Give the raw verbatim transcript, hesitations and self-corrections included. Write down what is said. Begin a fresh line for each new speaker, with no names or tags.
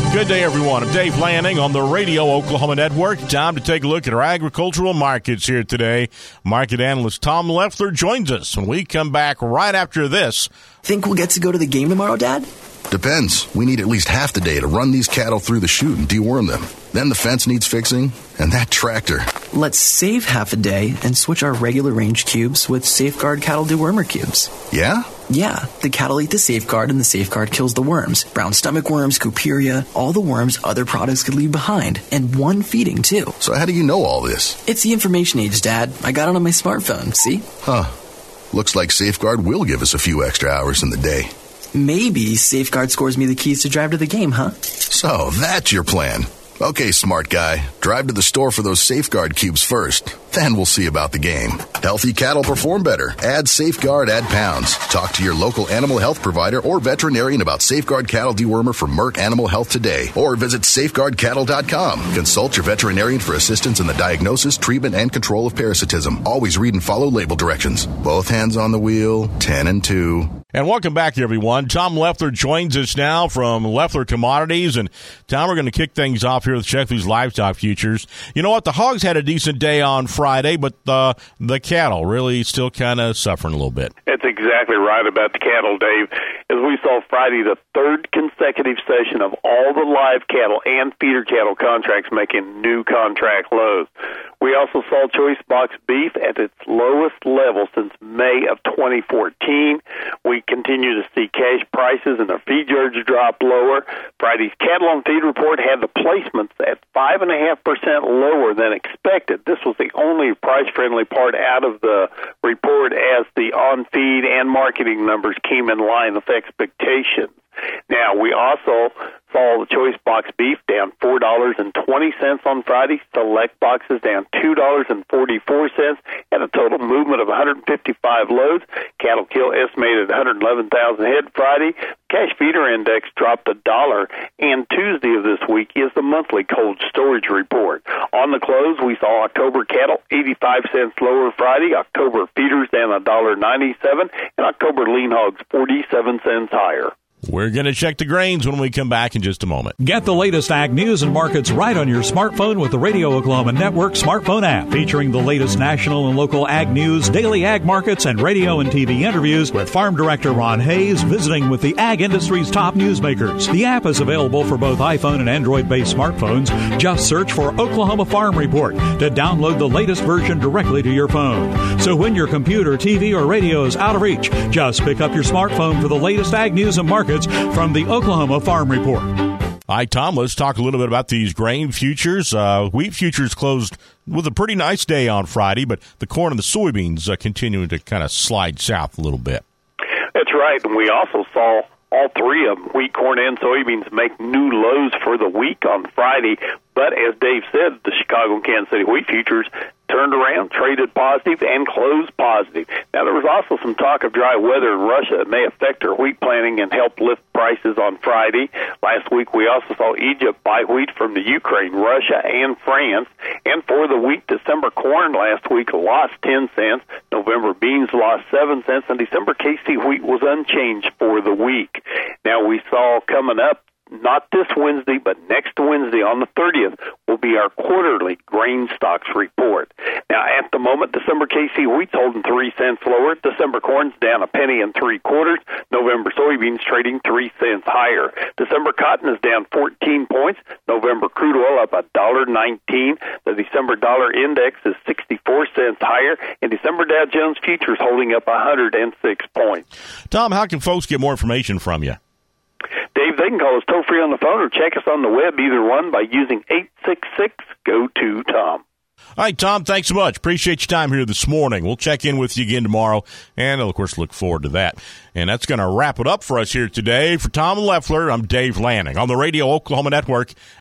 Good day, everyone. I'm Dave Lanning on the Radio Oklahoma Network. Time to take a look at our agricultural markets here today. Market analyst Tom Leffler joins us when we come back right after this.
Think we'll get to go to the game tomorrow, Dad?
Depends. We need at least half the day to run these cattle through the chute and deworm them. Then the fence needs fixing, and that tractor.
Let's save half a day and switch our regular range cubes with Safeguard Cattle Dewormer cubes.
Yeah?
Yeah, the cattle eat the Safeguard, and the Safeguard kills the worms. Brown stomach worms, Couperia, all the worms other products could leave behind. And one feeding, too.
So how do you know all this?
It's the information age, Dad. I got it on my smartphone, see?
Huh. Looks like Safeguard will give us a few extra hours in the day.
Maybe Safeguard scores me the keys to drive to the game, huh?
So that's your plan. Okay, smart guy. Drive to the store for those Safeguard cubes first. Then we'll see about the game. Healthy cattle perform better. Add Safeguard, add pounds. Talk to your local animal health provider or veterinarian about Safeguard Cattle Dewormer from Merck Animal Health today. Or visit safeguard cattle dot com. Consult your veterinarian for assistance in the diagnosis, treatment, and control of parasitism. Always read and follow label directions. Both hands on the wheel, ten and two.
And welcome back, everyone. Tom Leffler joins us now from Leffler Commodities. And, Tom, we're going to kick things off here with Sheffield Livestock Futures. You know what? The hogs had a decent day on Friday, but uh, the cattle really still kind of suffering a little bit.
That's exactly right about the cattle, Dave. As we saw Friday, the third consecutive session of all the live cattle and feeder cattle contracts making new contract lows. We also saw choice box beef at its lowest level since May of twenty fourteen. We continue to see cash prices and the feed yards drop lower. Friday's cattle on feed report had the placements at five point five percent lower than expected. This was the only price-friendly part out of the report as the on-feed and marketing numbers came in line with expectations. Now, we also saw the choice box beef down four dollars and twenty cents on Friday, select boxes down two dollars and forty-four cents, and a total movement of one hundred fifty-five loads. Cattle kill estimated one hundred eleven thousand head Friday. Cash feeder index dropped a dollar, and Tuesday of this week is the monthly cold storage report. On the close, we saw October cattle eighty-five cents lower Friday, October feeders down one dollar and ninety-seven cents, and October lean hogs forty-seven cents higher.
We're going to check the grains when we come back in just a moment.
Get the latest ag news and markets right on your smartphone with the Radio Oklahoma Network smartphone app, featuring the latest national and local ag news, daily ag markets, and radio and T V interviews with Farm Director Ron Hayes visiting with the ag industry's top newsmakers. The app is available for both iPhone and Android-based smartphones. Just search for Oklahoma Farm Report to download the latest version directly to your phone. So when your computer, T V, or radio is out of reach, just pick up your smartphone for the latest ag news and markets from the Oklahoma Farm Report.
Hi, Tom. Let's talk a little bit about these grain futures. Uh, wheat futures closed with a pretty nice day on Friday, but the corn and the soybeans uh, continuing to kind of slide south a little bit.
That's right, and we also saw all three of them, wheat, corn, and soybeans, make new lows for the week on Friday. But as Dave said, the Chicago and Kansas City wheat futures turned around, traded positive, and closed positive. Now, there was also some talk of dry weather in Russia that may affect their wheat planting and help lift prices on Friday. Last week, we also saw Egypt buy wheat from the Ukraine, Russia, and France. And for the week, December corn last week lost ten cents, November beans lost seven cents, and December K C wheat was unchanged for the week. Now, we saw coming up, not this Wednesday, but next Wednesday on the thirtieth will be our quarterly grain stocks report. Now, at the moment, December K C wheat's holding three cents lower. December corn's down a penny and three quarters. November soybeans trading three cents higher. December cotton is down fourteen points. November crude oil up a dollar nineteen. The December dollar index is sixty-four cents higher, and December Dow Jones futures holding up one hundred six points.
Tom, how can folks get more information from you?
Dave, they can call us toll-free on the phone or check us on the web, either one, by using eight six six, G O two, Tom.
All right, Tom, thanks so much. Appreciate your time here this morning. We'll check in with you again tomorrow, and, of course, look forward to that. And that's going to wrap it up for us here today. For Tom Leffler, I'm Dave Lanning on the Radio Oklahoma Network